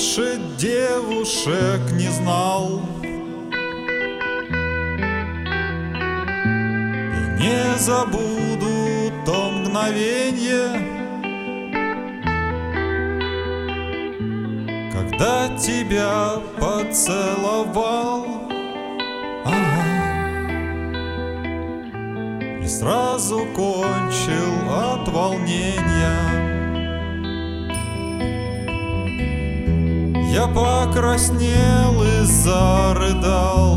больше девушек не знал и не забуду то мгновенье, когда тебя поцеловал, и сразу кончил от волнения. Я покраснел и зарыдал,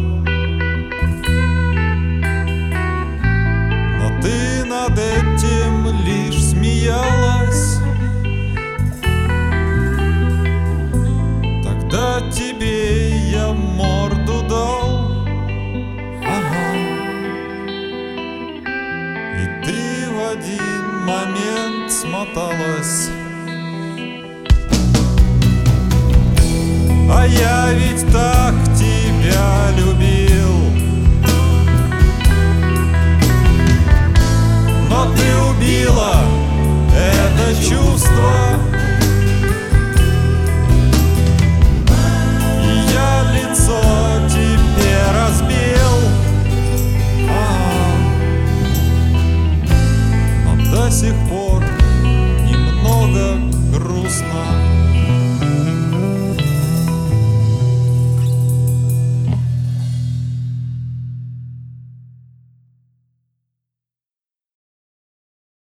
но ты над этим лишь смеялась. Тогда тебе я морду дал, и ты в один момент смоталась. А я ведь так тебя любил, но ты убила это чувство, и я лицо тебе разбил, но до сих пор немного грустно.